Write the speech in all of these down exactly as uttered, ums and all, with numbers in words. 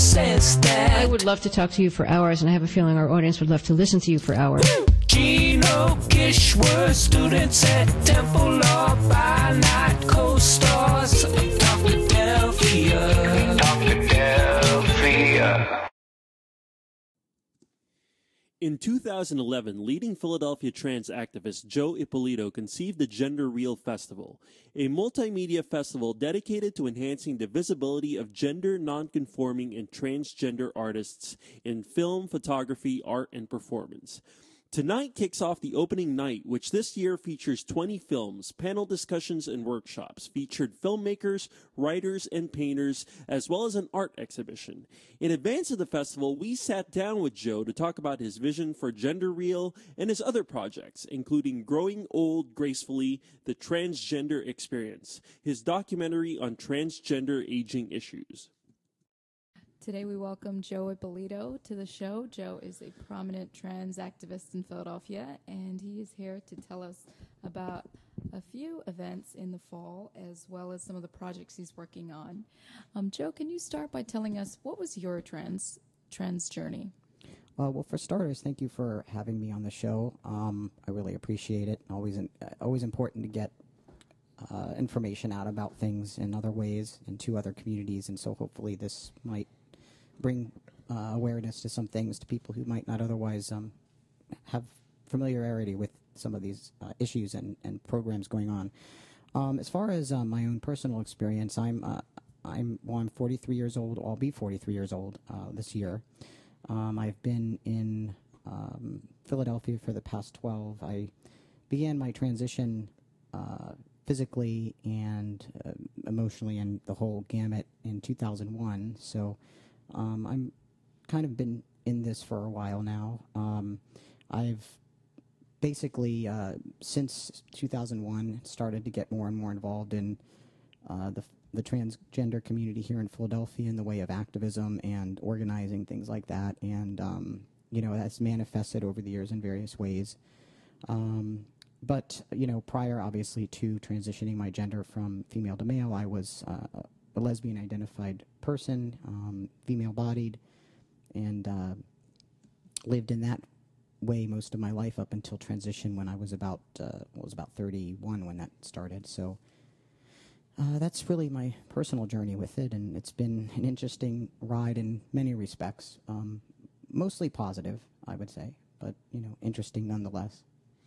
says that. I would love to talk to you for hours, and I have a feeling our audience would love to listen to you for hours. Gino Kishore, students at Temple Law by night, co-stars Doctor Delphia. Doctor Delphia. In two thousand eleven, leading Philadelphia trans activist Joe Ippolito conceived the Gender Real Festival, a multimedia festival dedicated to enhancing the visibility of gender nonconforming and transgender artists in film, photography, art, and performance. Tonight kicks off the opening night, which this year features twenty films, panel discussions, and workshops, featured filmmakers, writers, and painters, as well as an art exhibition. In advance of the festival, we sat down with Joe to talk about his vision for Gender Real and his other projects, including Growing Old Gracefully, The Transgender Experience, his documentary on transgender aging issues. Today we welcome Joe Ippolito to the show. Joe is a prominent trans activist in Philadelphia, and he is here to tell us about a few events in the fall, as well as some of the projects he's working on. Um, Joe, can you start by telling us what was your trans trans journey? Uh, well, for starters, thank you for having me on the show. Um, I really appreciate it. Always, in, uh, always important to get uh, information out about things in other ways and to other communities, and so hopefully this might bring uh, awareness to some things to people who might not otherwise um, have familiarity with some of these uh, issues and, and programs going on. Um, as far as uh, my own personal experience, I'm uh, I'm well, I'm forty-three years old. I'll be forty-three years old uh, this year. Um, I've been in um, Philadelphia for the past twelve. I began my transition uh, physically and uh, emotionally and the whole gamut in two thousand one. So. Um, I'm kind of been in this for a while now. Um, I've basically, uh, since two thousand one, started to get more and more involved in uh, the, the transgender community here in Philadelphia in the way of activism and organizing, things like that. And, um, you know, that's manifested over the years in various ways. Um, but, you know, prior, obviously, to transitioning my gender from female to male, I was uh, a lesbian identified person, um, female-bodied, and uh, lived in that way most of my life up until transition when I was about uh, well, was about thirty-one when that started. So uh, that's really my personal journey with it, and it's been an interesting ride in many respects. Um, mostly positive, I would say, but you know, interesting nonetheless.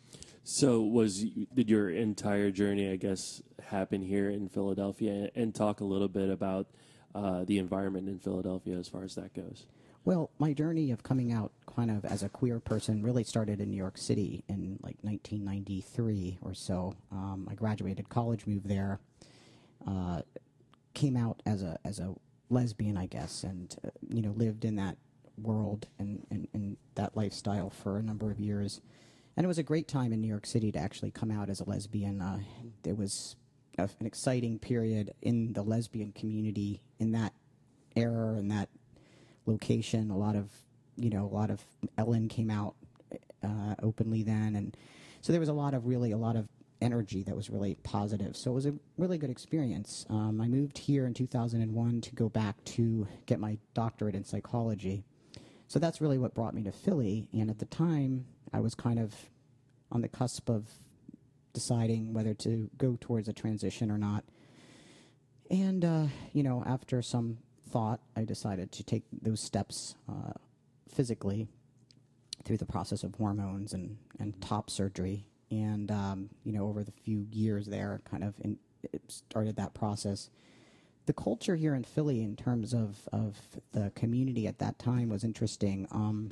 So was did your entire journey, I guess, happen here in Philadelphia? And talk a little bit about uh, the environment in Philadelphia as far as that goes. Well, my journey of coming out kind of as a queer person really started in New York City in like nineteen ninety-three or so. Um, I graduated college, moved there, uh, came out as a as a lesbian, I guess, and uh, you know, lived in that world and, and, and that lifestyle for a number of years. And it was a great time in New York City to actually come out as a lesbian. Uh, there was a, an exciting period in the lesbian community in that era and that location. A lot of, you know, a lot of Ellen came out uh, openly then, and so there was a lot of really a lot of energy that was really positive. So it was a really good experience. Um, I moved here in two thousand one to go back to get my doctorate in psychology. So that's really what brought me to Philly. And at the time, I was kind of on the cusp of deciding whether to go towards a transition or not. And, uh, you know, after some thought, I decided to take those steps uh, physically through the process of hormones and, and top surgery. And, um, you know, over the few years there, kind of in, it started that process. The culture here in Philly in terms of, of the community at that time was interesting. Um,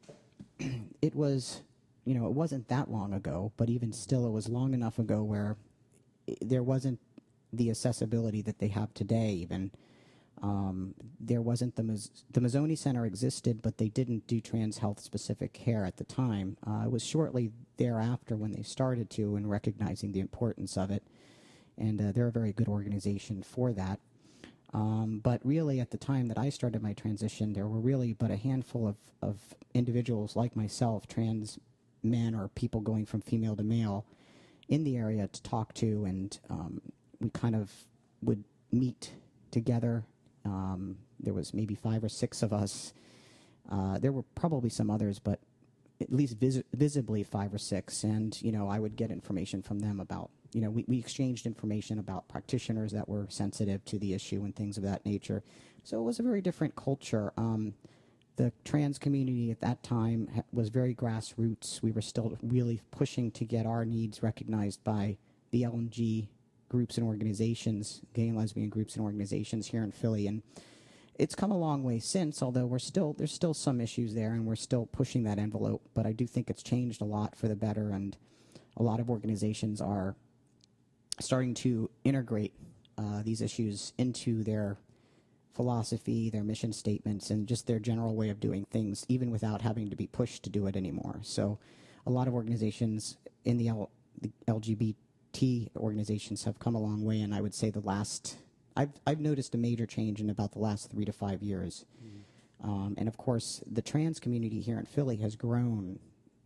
it was, you know, it wasn't that long ago, but even still it was long enough ago where I there wasn't the accessibility that they have today even. Um, there wasn't the, Maz the Mazzoni Center existed, but they didn't do trans health specific care at the time. Uh, it was shortly thereafter when they started to and recognizing the importance of it. And uh, they're a very good organization for that. Um, but really, at the time that I started my transition, there were really but a handful of, of individuals like myself, trans men or people going from female to male, in the area to talk to, and um, we kind of would meet together Um, there was maybe five or six of us. Uh, there were probably some others, but at least vis- visibly five or six. And, you know, I would get information from them about, you know, we, we exchanged information about practitioners that were sensitive to the issue and things of that nature. So it was a very different culture. Um, the trans community at that time ha- was very grassroots. We were still really pushing to get our needs recognized by the L and G groups and organizations, gay and lesbian groups and organizations here in Philly. And it's come a long way since, although we're still there's still some issues there, and we're still pushing that envelope. But I do think it's changed a lot for the better, and a lot of organizations are starting to integrate uh, these issues into their philosophy, their mission statements, and just their general way of doing things, even without having to be pushed to do it anymore. So a lot of organizations in the, L- the L G B T organizations have come a long way, and I would say the last... I've, I've noticed a major change in about the last three to five years. Mm-hmm. Um, and, of course, the trans community here in Philly has grown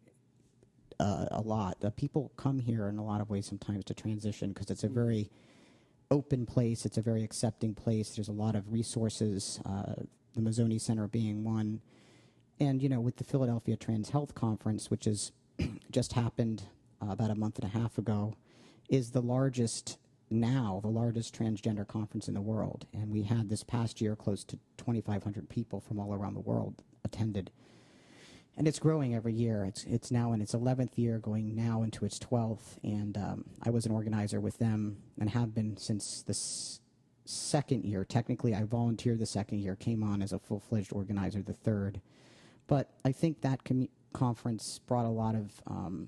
uh, a lot. Uh, people come here in a lot of ways sometimes to transition because it's a very open place. It's a very accepting place. There's a lot of resources, uh, the Mazzoni Center being one. And, you know, with the Philadelphia Trans Health Conference, which has just happened uh, about a month and a half ago, is the largest now the largest transgender conference in the world. And we had this past year close to twenty-five hundred people from all around the world attended. And it's growing every year. It's it's now in its eleventh year, going now into its twelfth. And um, I was an organizer with them and have been since the s- second year. Technically, I volunteered the second year, came on as a full-fledged organizer the third. But I think that com- conference brought a lot of, um,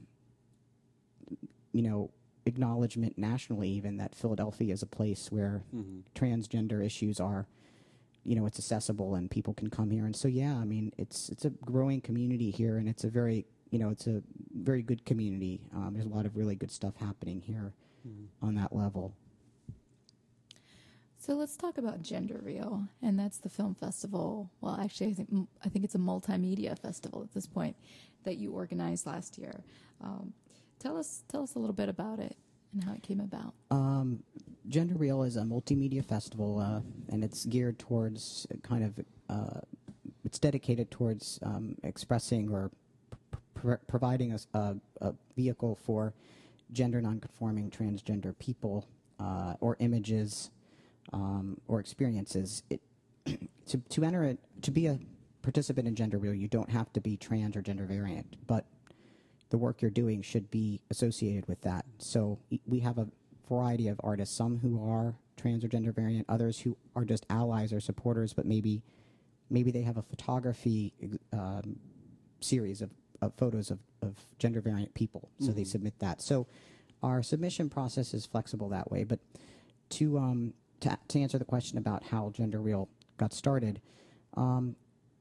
you know, acknowledgement nationally, even that Philadelphia is a place where mm-hmm. transgender issues are, you know, it's accessible and people can come here. And so, yeah, I mean, it's it's a growing community here, and it's a very, you know, it's a very good community. Um, there's a lot of really good stuff happening here mm-hmm. on that level. So let's talk about Gender Real, and that's the film festival. Well, actually, I think I think it's a multimedia festival at this point that you organized last year. Um, Tell us, tell us a little bit about it and how it came about. Um, Gender Real is a multimedia festival, uh, and it's geared towards kind of, uh, it's dedicated towards um, expressing or pr- providing a, a, a vehicle for gender nonconforming transgender people uh, or images um, or experiences. It, to to enter it, to be a participant in Gender Real, you don't have to be trans or gender variant, but the work you're doing should be associated with that. So we have a variety of artists, some who are trans or gender variant, others who are just allies or supporters, but maybe maybe they have a photography um, series of, of photos of, of gender variant people, so mm-hmm. they submit that. So our submission process is flexible that way. But to um, to, to answer the question about how Gender Real got started, um,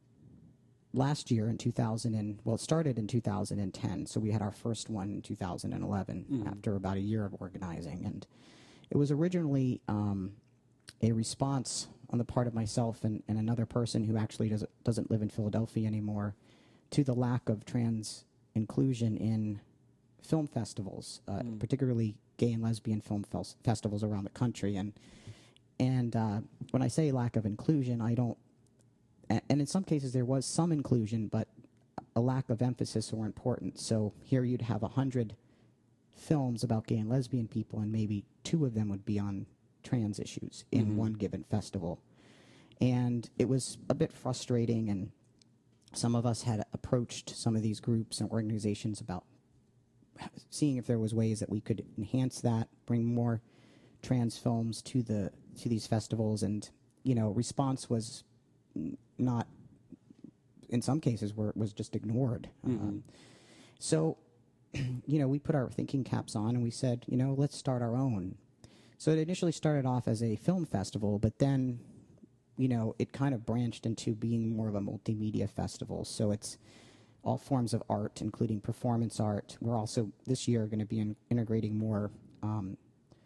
last year in two thousand, and well, it started in two thousand ten, so we had our first one in two thousand eleven mm-hmm. after about a year of organizing. And it was originally um, a response on the part of myself and, and another person who actually doesn't, doesn't live in Philadelphia anymore to the lack of trans inclusion in film festivals, uh, mm. particularly gay and lesbian film fel- festivals around the country. And, and uh, when I say lack of inclusion, I don't And in some cases, there was some inclusion, but a lack of emphasis or importance. So here you'd have a hundred films about gay and lesbian people, and maybe two of them would be on trans issues in mm-hmm. one given festival. And it was a bit frustrating, and some of us had approached some of these groups and organizations about seeing if there was ways that we could enhance that, bring more trans films to the to these festivals. And, you know, response was not, in some cases, were, was just ignored. Mm-hmm. Um, so, you know, we put our thinking caps on and we said, you know, let's start our own. So it initially started off as a film festival, but then, you know, it kind of branched into being more of a multimedia festival. So it's all forms of art, including performance art. We're also, this year, going to be in, integrating more um,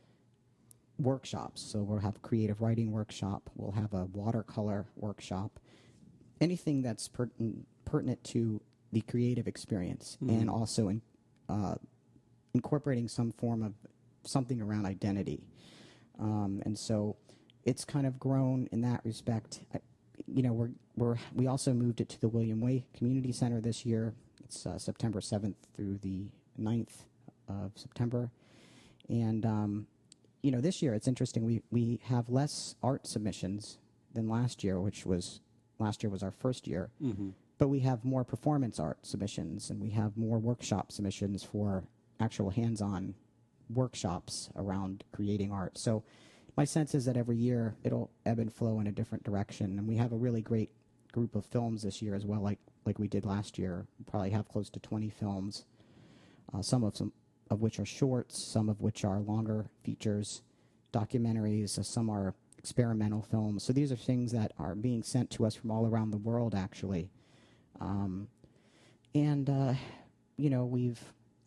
workshops. So we'll have a creative writing workshop. We'll have a watercolor workshop. Anything that's pertin- pertinent to the creative experience, mm-hmm. and also in, uh, incorporating some form of something around identity. Um, and so it's kind of grown in that respect. I, you know, we're we're we also moved it to the William Way Community Center this year. It's uh, September seventh through the ninth of September, and um, you know, this year it's interesting. We we have less art submissions than last year, which was last year was our first year. Mm-hmm. But we have more performance art submissions, and we have more workshop submissions for actual hands-on workshops around creating art. So my sense is that every year it'll ebb and flow in a different direction, and we have a really great group of films this year as well, like like we did last year. We probably have close to twenty films, uh, some of some of which are shorts, some of which are longer features, documentaries, uh, some are experimental films. So these are things that are being sent to us from all around the world, actually. Um, and, uh, you know, we've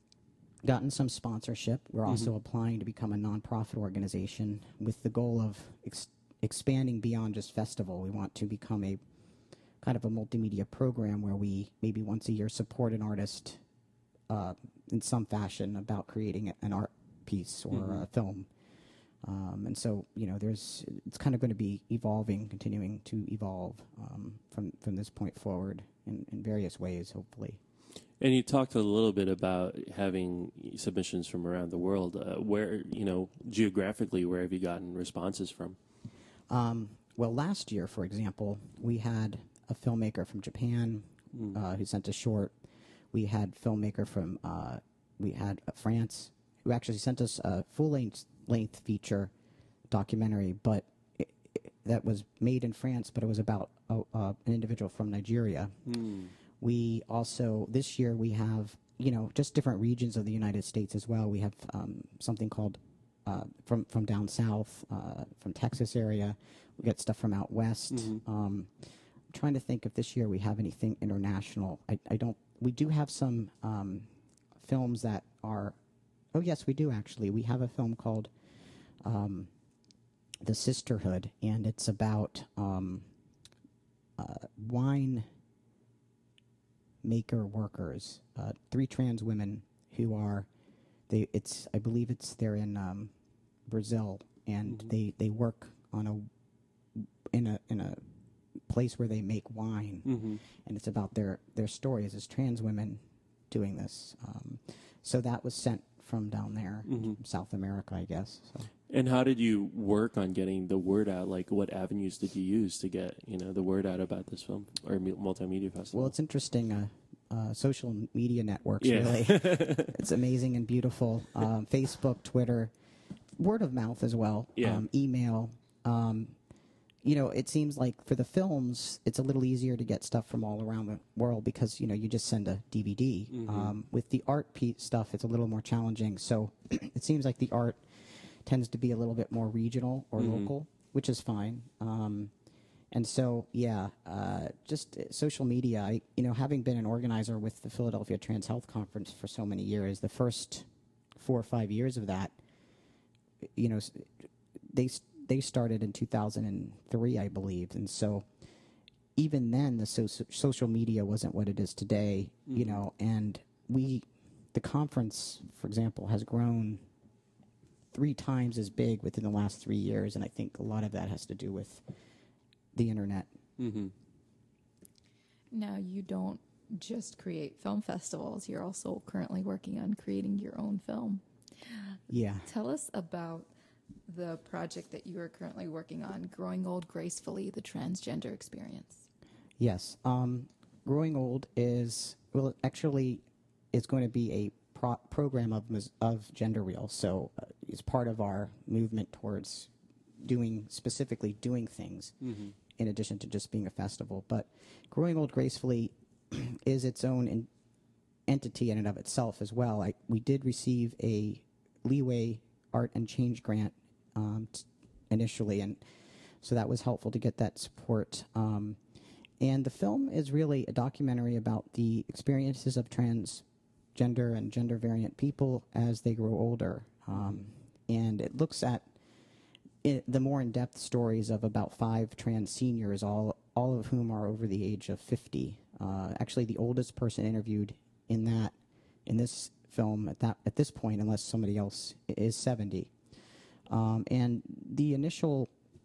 gotten some sponsorship. We're Mm-hmm. also applying to become a nonprofit organization with the goal of ex- expanding beyond just festival. We want to become a kind of a multimedia program where we maybe once a year support an artist uh, in some fashion about creating an art piece or Mm-hmm. a film. Um, and so, you know, there's it's kind of going to be evolving, continuing to evolve um, from from this point forward in, in various ways, hopefully. And you talked a little bit about having submissions from around the world. Uh, where, you know, geographically, where have you gotten responses from? Um, well, last year, for example, we had a filmmaker from Japan Mm. uh, who sent a short. We had filmmaker from uh, we had uh, France who actually sent us a full-length length feature documentary, but it, it, that was made in France, but it was about uh, uh, an individual from Nigeria. Mm. We also, this year, we have, you know, just different regions of the United States as well. We have um, something called uh, from from down south, uh, from Texas area. We get stuff from out west. Mhm. Um, I'm trying to think if this year we have anything international. I, I don't. We do have some um, films that are. Oh yes, we do actually. We have a film called um, The Sisterhood, and it's about um, uh, wine maker workers, uh, three trans women who are, they. It's I believe it's they're in um, Brazil, and Mhm. they, they work on a in a in a place where they make wine, Mm-hmm. and it's about their their stories as trans women doing this. Um, so that was sent from down there, Mhm. from South America, I guess. So. And how did you work on getting the word out? Like, what avenues did you use to get, you know, the word out about this film or mu- multimedia festival? Well, it's interesting. Uh, uh, social media networks, Yeah. really. It's amazing and beautiful. Um, Facebook, Twitter, word of mouth as well. Yeah. Um, email. Um, you know, it seems like for the films, it's a little easier to get stuff from all around the world because, you know, you just send a D V D. Mhm. Um, with the art piece stuff, it's a little more challenging. So it seems like the art tends to be a little bit more regional or Mhm. local, which is fine. Um, and so, yeah, uh, just uh, social media. I, you know, having been an organizer with the Philadelphia Trans Health Conference for so many years, the first four or five years of that, you know, s- they s- they started in two thousand three, I believe, and so even then, the so- social media wasn't what it is today. You Mhm. know, and we, the conference, for example, has grown three times as big within the last three years, and I think a lot of that has to do with the internet. Mm-hmm. Now, you don't just create film festivals, you're also currently working on creating your own film. Yeah. Tell us about the project that you are currently working on, Growing Old Gracefully, the Transgender Experience. Yes. Um, Growing Old is, well, actually, it's going to be a pro- program of mus- of Gender Real. So uh, it's part of our movement towards doing, specifically doing things Mm-hmm. in addition to just being a festival. But Growing Old Gracefully is its own in- entity in and of itself as well. I, we did receive a Leeway Art and Change grant um, t- initially, and so that was helpful to get that support. Um, and the film is really a documentary about the experiences of transgender and gender variant people as they grow older. Um, and it looks at it, the more in-depth stories of about five trans seniors, all all of whom are over the age of fifty. Uh, actually, the oldest person interviewed in that in this film at that at this point, unless somebody else is seventy. Um, and the initial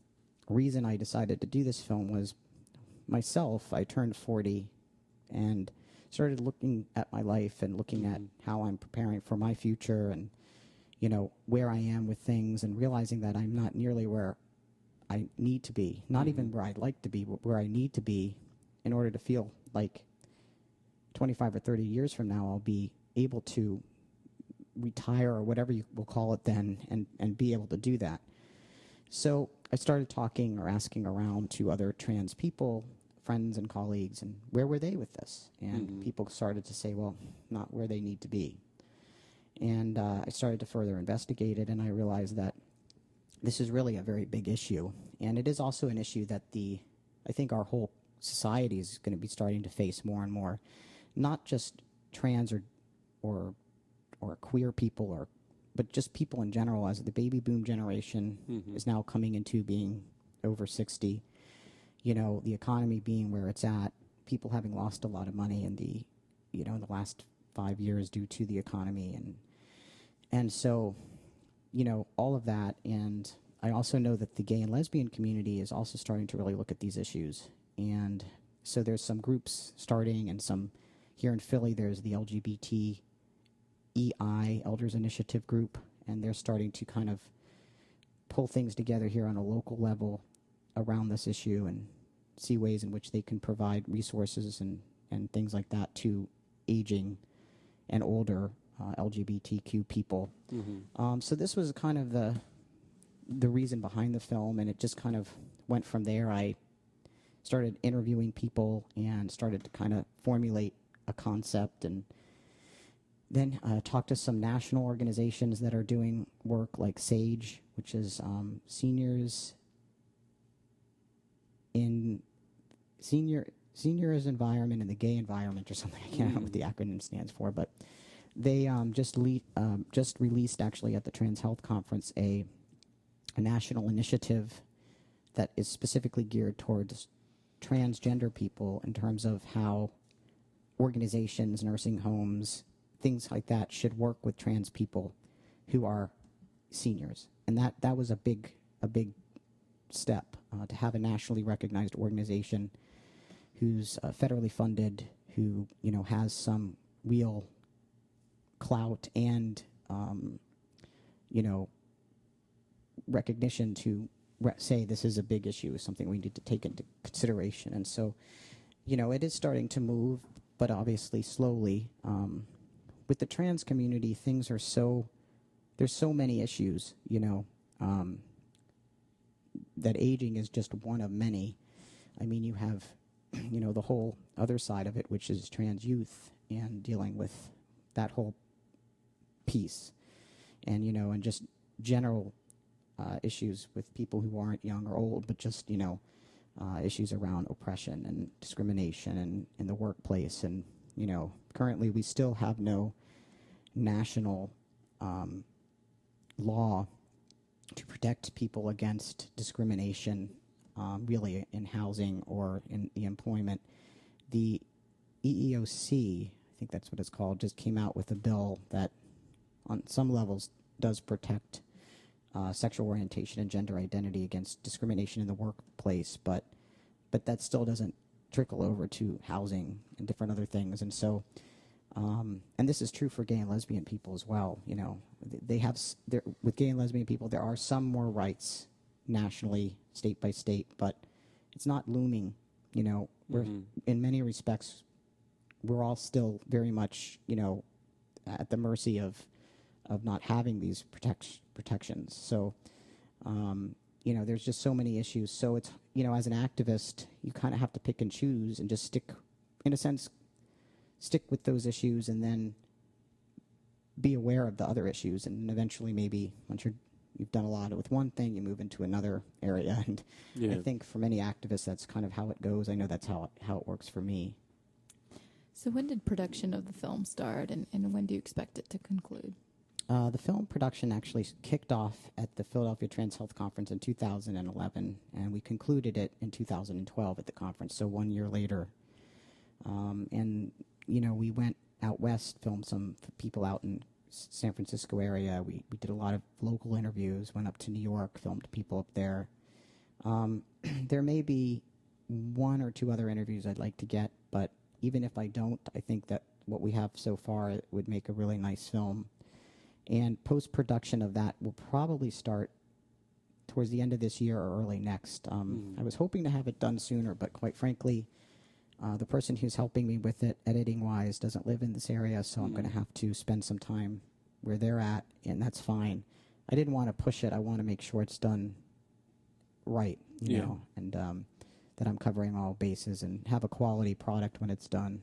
reason I decided to do this film was myself. I turned forty and started looking at my life and looking at how I'm preparing for my future and, you know, where I am with things, and realizing that I'm not nearly where I need to be, not mm-hmm. even where I'd like to be, but where I need to be in order to feel like twenty-five or thirty years from now I'll be able to retire, or whatever you will call it then, and, and be able to do that. So I started talking or asking around to other trans people, friends and colleagues, and where were they with this? And mm-hmm. people started to say, well, not where they need to be. And uh, I started to further investigate it, and I realized that this is really a very big issue. And it is also an issue that the, I think our whole society is going to be starting to face more and more. Not just trans or or or queer people, or but just people in general, as the baby boom generation mm-hmm. is now coming into being over sixty. You know, the economy being where it's at, people having lost a lot of money in the, you know, in the last five years due to the economy. And and so, you know, all of that. And I also know that the gay and lesbian community is also starting to really look at these issues. And so there's some groups starting, and some here in Philly, there's the L G B T E I Elders Initiative group, and they're starting to kind of pull things together here on a local level around this issue and see ways in which they can provide resources and, and things like that to aging and older uh, L G B T Q people. Mm-hmm. Um, so this was kind of the the reason behind the film, and it just kind of went from there. I started interviewing people and started to kind of formulate a concept, and then uh, talked to some national organizations that are doing work like SAGE, which is um, Seniors in Senior Seniors Environment in the Gay Environment, or something. I can't mm. remember what the acronym stands for, but they um, just le- um, just released, actually, at the Trans Health Conference, a, a national initiative that is specifically geared towards transgender people in terms of how organizations, nursing homes, things like that should work with trans people who are seniors. And that, that was a big a big step, uh, to have a nationally recognized organization who's uh, federally funded, who, you know, has some real clout and, um, you know, recognition to re- say this is a big issue, something we need to take into consideration. And so, you know, it is starting to move, but obviously slowly. Um, with the trans community, things are so, there's so many issues, you know, um, that aging is just one of many. I mean, you have, you know, the whole other side of it, which is trans youth and dealing with that whole piece. And, you know, and just general uh, issues with people who aren't young or old, but just, you know, uh, issues around oppression and discrimination and in the workplace. And, you know, currently we still have no national um, law to protect people against discrimination, um, really in housing or in the employment. The E E O C, I think that's what it's called, just came out with a bill that on some levels does protect uh, sexual orientation and gender identity against discrimination in the workplace, but but that still doesn't trickle over to housing and different other things. And so, um, and this is true for gay and lesbian people as well. You know, they have, with gay and lesbian people, there are some more rights nationally, state by state, but it's not looming. You know, we're, mm-hmm. in many respects, we're all still very much, you know, at the mercy of of not having these protect, protections. So, um, you know, there's just so many issues. So it's, you know, as an activist, you kind of have to pick and choose and just stick, in a sense, stick with those issues and then be aware of the other issues. And eventually maybe once you're, you've done a lot with one thing, you move into another area. And yeah. I think for many activists, that's kind of how it goes. I know that's how it, how it works for me. So when did production of the film start, and, and when do you expect it to conclude? Uh, the film production actually kicked off at the Philadelphia Trans Health Conference in two thousand eleven, and we concluded it in two thousand twelve at the conference, so one year later. Um, and, you know, we went out west, filmed some people out in San Francisco area. We, we did a lot of local interviews, went up to New York, filmed people up there. Um, there may be one or two other interviews I'd like to get, but even if I don't, I think that what we have so far would make a really nice film. And post-production of that will probably start towards the end of this year or early next. Um, Mm. I was hoping to have it done sooner, but quite frankly, uh, the person who's helping me with it, editing-wise, doesn't live in this area, so I'm Mm. going to have to spend some time where they're at, and that's fine. I didn't want to push it. I want to make sure it's done right, you Yeah. know, and um, that I'm covering all bases and have a quality product when it's done.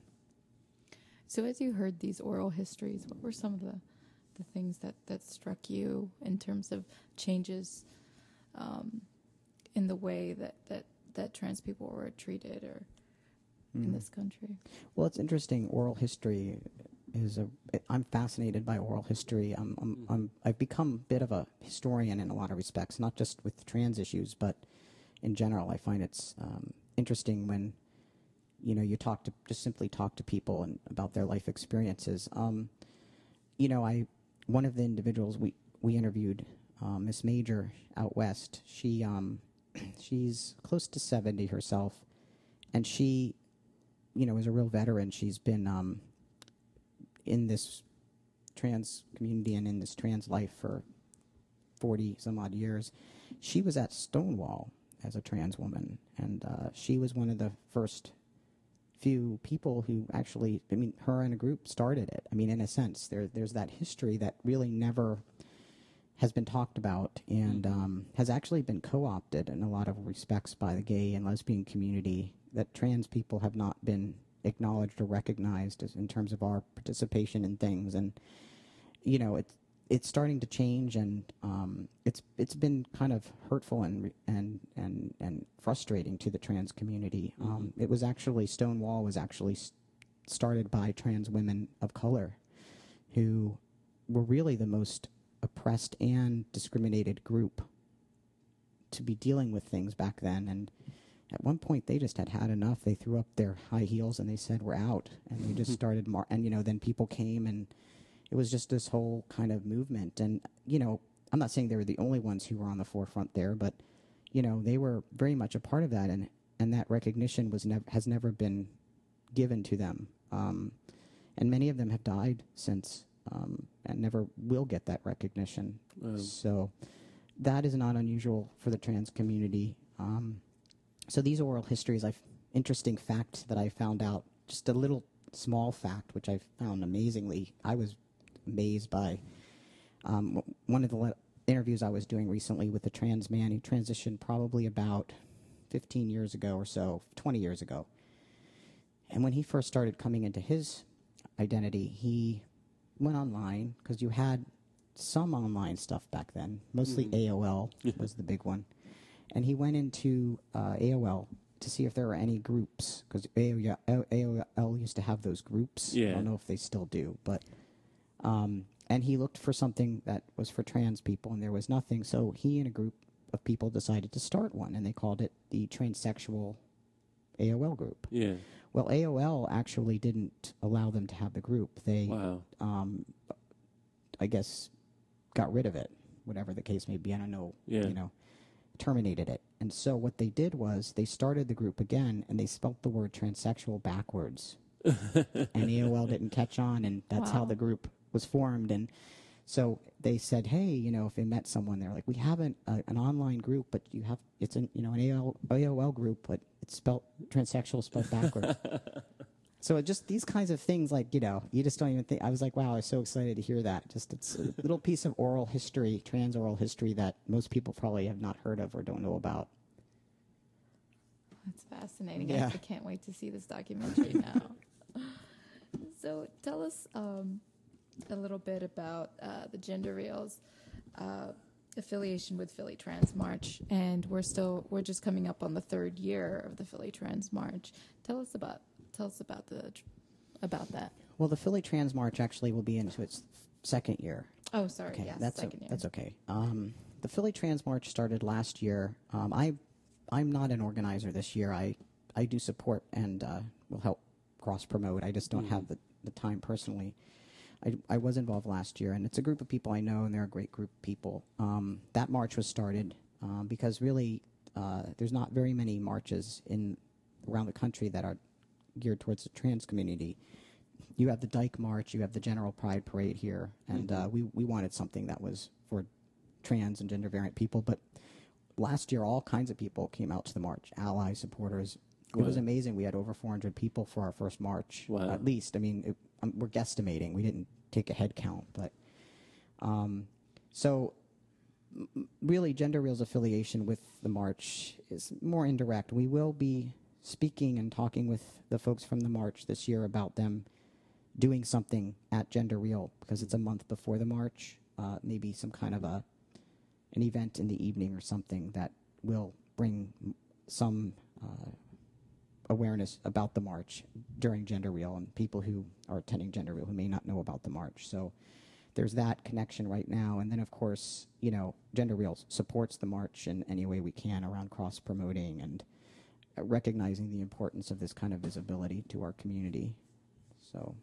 So as you heard these oral histories, what were some of the, the things that, that struck you in terms of changes um, in the way that, that, that trans people were treated or in Mm. this country? Well, it's interesting. Oral history is a. I'm fascinated by oral history. I'm, I'm, Mhm. I'm, I've become a bit of a historian in a lot of respects, not just with trans issues, but in general. I find it's um, interesting when, you know, you talk to just simply talk to people and about their life experiences. Um, you know, I one of the individuals we we interviewed, uh, Miss Major out west. She um, she's close to seventy herself, and she, you know, is a real veteran. She's been um, in this trans community and in this trans life for forty some odd years. She was at Stonewall as a trans woman, and uh, she was one of the first few people who actually, I mean, her and a group started it. I mean, in a sense, there there's that history that really never has been talked about and Mhm. um, has actually been co-opted in a lot of respects by the gay and lesbian community, that trans people have not been acknowledged or recognized as, in terms of our participation in things. And, you know, it's it's starting to change, and um, it's it's been kind of hurtful and re- and and and frustrating to the trans community. Um, it was actually Stonewall was actually s- started by trans women of color, who were really the most oppressed and discriminated group to be dealing with things back then. And at one point, they just had had enough. They threw up their high heels and they said, "We're out," and they just started. Mar- and you know, then people came and it was just this whole kind of movement. And, you know, I'm not saying they were the only ones who were on the forefront there, but, you know, they were very much a part of that. And, and that recognition was nev- has never been given to them. Um, and many of them have died since um, and never will get that recognition. Um, So that is not unusual for the trans community. Um, so these oral histories, I've interesting fact that I found out, just a little small fact, which I found amazingly, I was amazed by. Um, w- one of the le- interviews I was doing recently with a trans man who transitioned probably about fifteen years ago or so, twenty years ago. And when he first started coming into his identity, he went online, because you had some online stuff back then, mostly Mhm. A O L was the big one. And he went into uh, A O L to see if there were any groups, because A O L used to have those groups. I Yeah. don't know if they still do, but um, and he looked for something that was for trans people, and there was nothing. So he and a group of people decided to start one, and they called it the Transsexual A O L group. Yeah. Well, A O L actually didn't allow them to have the group. They, Wow. um, I guess, got rid of it, whatever the case may be. I don't know, Yeah. you know, terminated it. And so what they did was they started the group again, and they spelt the word transsexual backwards. And A O L didn't catch on, and that's how Wow. the group was formed. And so they said, hey, you know, if they met someone, they're like, we have an, uh, an online group, but you have, it's an, you know, an A O L group, but it's spelled, transsexual spelled backwards. So it just these kinds of things, like, you know, you just don't even think. I was like, wow, I was so excited to hear that. Just it's a little piece of oral history, trans oral history, that most people probably have not heard of or don't know about. That's fascinating. Yeah. I, I can't wait to see this documentary now. So tell us um, a little bit about uh, the Gender Reels uh, affiliation with Philly Trans March, and we're still we're just coming up on the third year of the Philly Trans March. Tell us about tell us about the about that. Well, the Philly Trans March actually will be into its second year. Oh, sorry. Okay, yes, that's o- second year. that's okay. Um, the Philly Trans March started last year. Um, I I'm not an organizer this year. I I do support and uh, will help cross promote. I just don't have the, the time personally. I, I was involved last year, and it's a group of people I know, and they're a great group of people. Um, that march was started um, because really uh, there's not very many marches in around the country that are geared towards the trans community. You have the Dyke March, you have the General Pride Parade here, and Mm-hmm. uh, we, we wanted something that was for trans and gender variant people. But last year, all kinds of people came out to the march, allies, supporters. It Wow. was amazing. We had over four hundred people for our first march, Wow. at least. I mean, it, um, we're guesstimating. We didn't take a head count. But um, so m- really, Gender Real's affiliation with the march is more indirect. We will be speaking and talking with the folks from the march this year about them doing something at Gender Real because it's a month before the march, uh, maybe some kind of a an event in the evening or something that will bring m- some uh, awareness about the march during Gender Real and people who are attending Gender Real who may not know about the march. So there's that connection right now. And then, of course, you know, Gender Real supports the march in any way we can around cross-promoting and uh, recognizing the importance of this kind of visibility to our community. So...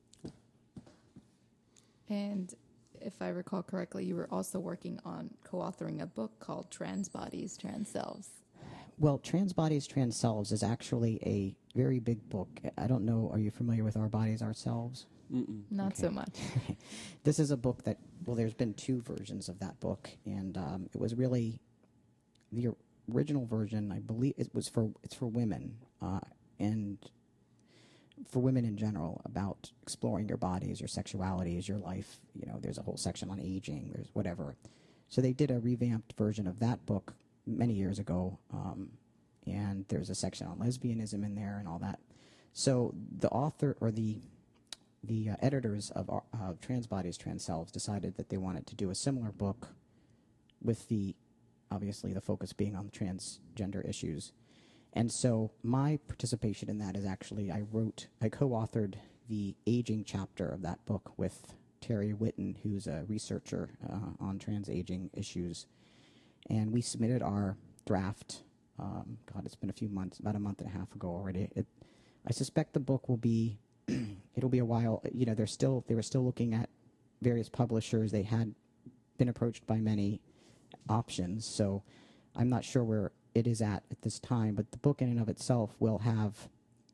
And if I recall correctly, you were also working on co-authoring a book called Trans Bodies, Trans Selves. Well, Trans Bodies, Trans Selves is actually a very big book. I don't know, are you familiar with Our Bodies, Ourselves? Mm-mm. Not Okay. so much. This is a book that, well, there's been two versions of that book, and um, it was really the original version. I believe it was for it's for women, uh, and for women in general about exploring your bodies, your sexualities, your life. You know, there's a whole section on aging. There's whatever. So they did a revamped version of that book many years ago, um, and there's a section on lesbianism in there and all that. So the author or the the uh, editors of uh, Trans Bodies, Trans Selves decided that they wanted to do a similar book with the, obviously, the focus being on transgender issues. And so my participation in that is actually I wrote, I co-authored the aging chapter of that book with Terry Whitten, who's a researcher uh, on trans aging issues. And we submitted our draft. Um, God, it's been a few months, about a month and a half ago already. It, I suspect the book will be, it'll be a while. You know, they're still, they were still looking at various publishers. They had been approached by many options. So I'm not sure where it is at at this time, but the book in and of itself will have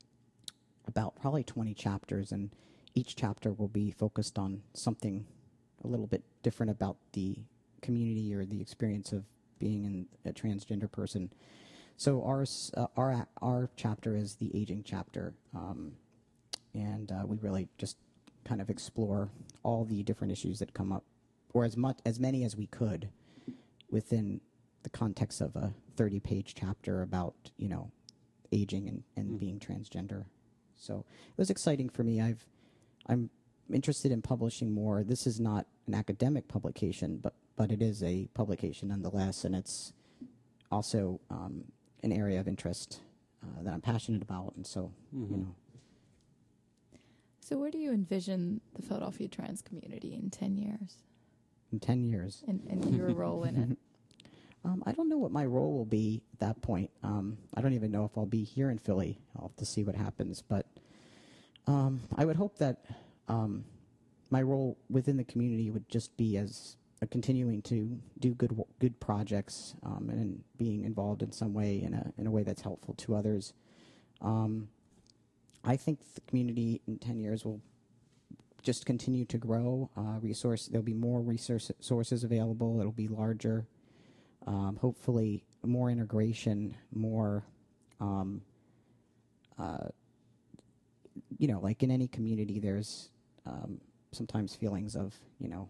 about probably twenty chapters, and each chapter will be focused on something a little bit different about the community or the experience of being in a transgender person. So ours, uh, our our chapter is the aging chapter, um, and uh, we really just kind of explore all the different issues that come up, or as much as many as we could within the context of a thirty-page chapter about, you know, aging and, and Mm. being transgender. So it was exciting for me. I've, I'm interested in publishing more. This is not an academic publication, but, but it is a publication nonetheless, and it's also um, an area of interest uh, that I'm passionate about, and so, Mhm. you know. So where do you envision the Philadelphia trans community in ten years In ten years. and, and your role in it? Um, I don't know what my role will be at that point. Um, I don't even know if I'll be here in Philly. I'll have to see what happens. But um, I would hope that um, my role within the community would just be as a continuing to do good wo- good projects um, and being involved in some way in a in a way that's helpful to others. Um, I think the community in ten years will just continue to grow. Uh, resource there'll be more resource sources available. It'll be larger. Um, hopefully, more integration, more, um, uh, you know, like in any community, there's um, sometimes feelings of, you know,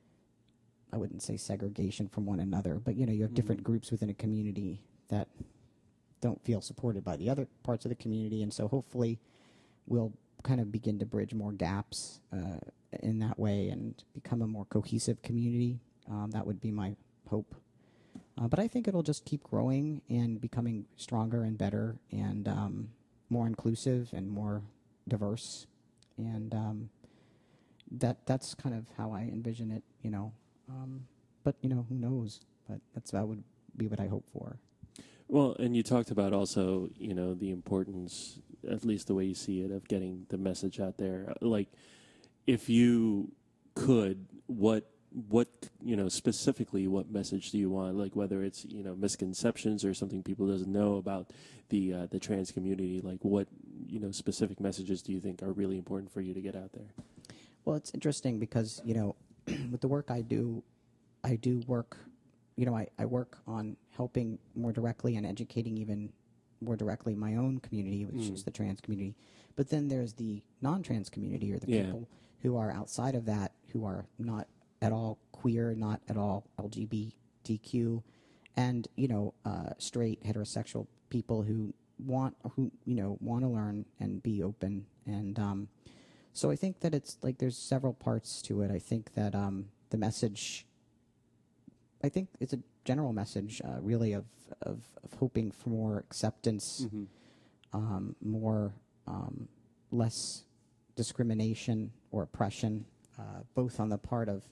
I wouldn't say segregation from one another, but, you know, you have different groups within a community that don't feel supported by the other parts of the community. And so hopefully we'll kind of begin to bridge more gaps uh, in that way and become a more cohesive community. Um, that would be my hope. Uh, but I think it'll just keep growing and becoming stronger and better and um, more inclusive and more diverse. And um, that that's kind of how I envision it, you know. Um, but, you know, who knows? But that's that would be what I hope for. Well, and you talked about also, you know, the importance, at least the way you see it, of getting the message out there. Like, if you could, what what, you know, specifically, what message do you want? Like whether it's, you know, misconceptions or something people doesn't know about the uh, the trans community. Like what, you know, specific messages do you think are really important for you to get out there? Well, it's interesting because, you know, with the work I do, I do work, you know, I, I work on helping more directly and educating even more directly my own community, which Mm. is the trans community. But then there's the non-trans community, or the Yeah. people who are outside of that, who are not at all queer, not at all L G B T Q, and, you know, uh, straight heterosexual people who want, who, you know, want to learn and be open. And um, so I think that it's like there's several parts to it. I think that um, the message, I think it's a general message, uh, really, of, of, of hoping for more acceptance, Mm-hmm. um, more, um, less discrimination or oppression, uh, both on the part of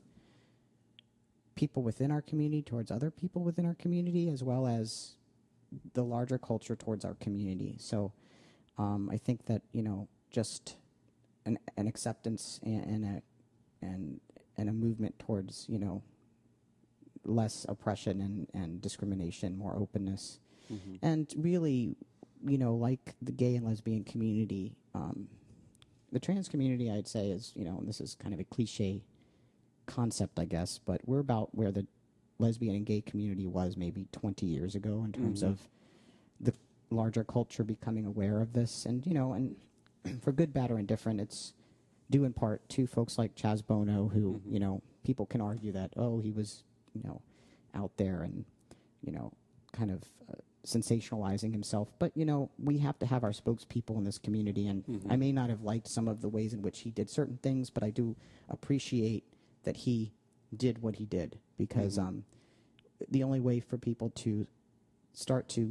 people within our community towards other people within our community, as well as the larger culture towards our community. So um, I think that, you know, just an, an acceptance and, and a and and a movement towards, you know, less oppression and, and discrimination, more openness. Mm-hmm. And really, you know, like the gay and lesbian community, um, the trans community, I'd say, is, you know, and this is kind of a cliche concept, I guess, but we're about where the lesbian and gay community was maybe twenty years ago in terms Mhm. of the larger culture becoming aware of this. And, you know, and for good, bad, or indifferent, it's due in part to folks like Chaz Bono, who, Mhm. you know, people can argue that, oh, he was, you know, out there and, you know, kind of uh, sensationalizing himself. But, you know, we have to have our spokespeople in this community. And Mhm. I may not have liked some of the ways in which he did certain things, but I do appreciate that he did what he did, because Mhm. um, the only way for people to start to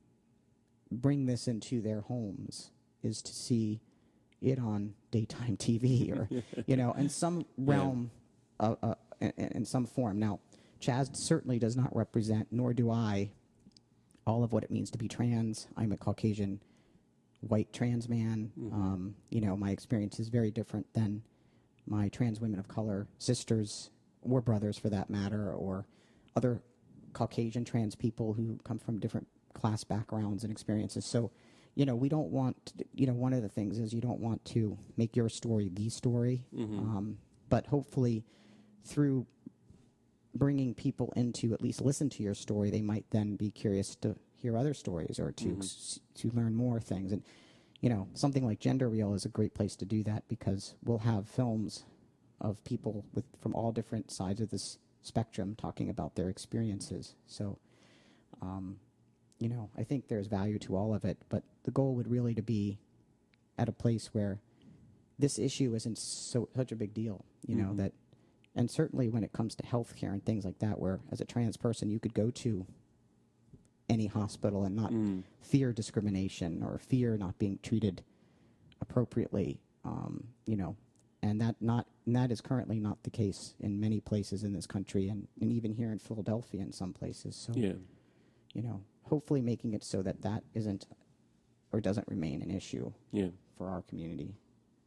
bring this into their homes is to see it on daytime T V or, you know, in some realm, uh, uh, in, in some form. Now, Chaz certainly does not represent, nor do I, all of what it means to be trans. I'm a Caucasian white trans man. Mhm. Um, you know, my experience is very different than my trans women of color sisters, or brothers for that matter, or other Caucasian trans people who come from different class backgrounds and experiences. So, you know, we don't want, to, you know, one of the things is you don't want to make your story the story. Mhm. Um, but hopefully through bringing people in to at least listen to your story, they might then be curious to hear other stories or to, Mhm. s- to learn more things. And, you know, something like Gender Real is a great place to do that, because we'll have films of people with from all different sides of this spectrum talking about their experiences. So, um, you know, I think there's value to all of it, but the goal would really to be at a place where this issue isn't so such a big deal, you know, Mhm. that, and certainly when it comes to healthcare and things like that, where as a trans person you could go to any hospital and not Mm. fear discrimination or fear not being treated appropriately, um, you know, and that not and that is currently not the case in many places in this country, and, and even here in Philadelphia in some places. So, Yeah. you know, hopefully making it so that that isn't or doesn't remain an issue Yeah. for our community.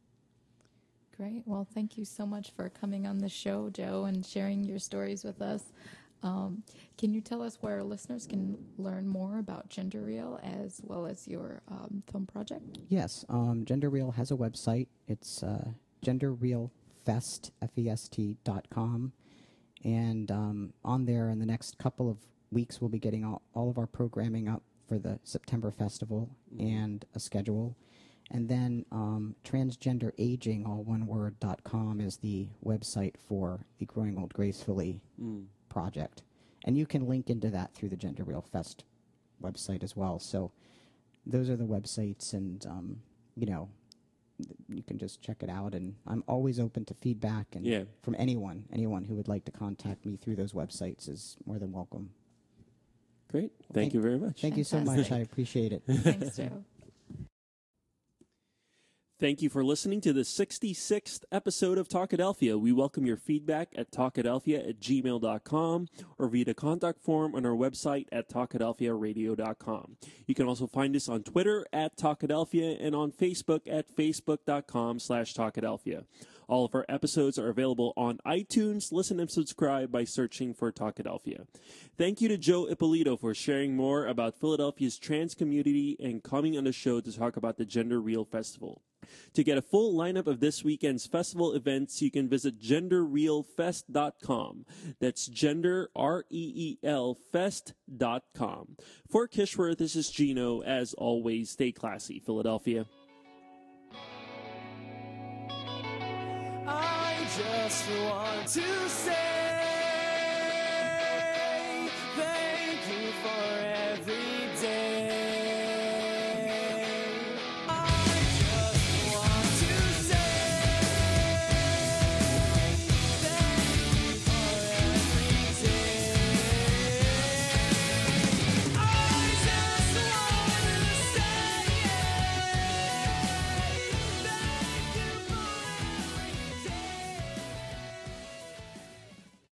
Great. Well, thank you so much for coming on the show, Joe, and sharing your stories with us. Um, can you tell us where listeners can learn more about Gender Real as well as your um, film project? Yes, um, Gender Real has a website. It's uh, genderrealfest, F E S T dot com. And um, on there, in the next couple of weeks, we'll be getting all, all of our programming up for the September festival and a schedule. And then um, transgender aging, all one word, dot com is the website for the Growing Old Gracefully Mm. project. And you can link into that through the Gender Real Fest website as well. So those are the websites, and, um, you know, th- you can just check it out. And I'm always open to feedback, and Yeah. from anyone, anyone who would like to contact me through those websites is more than welcome. Great. Thank, Thank- you very much. Thank you so much. Fantastic. I appreciate it. Thanks, Joe. Thank you for listening to the sixty-sixth episode of Talkadelphia. We welcome your feedback at talkadelphia at gmail dot com or via the contact form on our website at talkadelphia radio dot com. You can also find us on Twitter at Talkadelphia and on Facebook at facebook dot com slash Talkadelphia. All of our episodes are available on iTunes. Listen and subscribe by searching for Talkadelphia. Thank you to Joe Ippolito for sharing more about Philadelphia's trans community and coming on the show to talk about the Gender Real Festival. To get a full lineup of this weekend's festival events, you can visit gender real fest dot com. That's gender, R E E L, fest dot com. For Kishworth, this is Gino. As always, stay classy, Philadelphia. I just want to say thank you for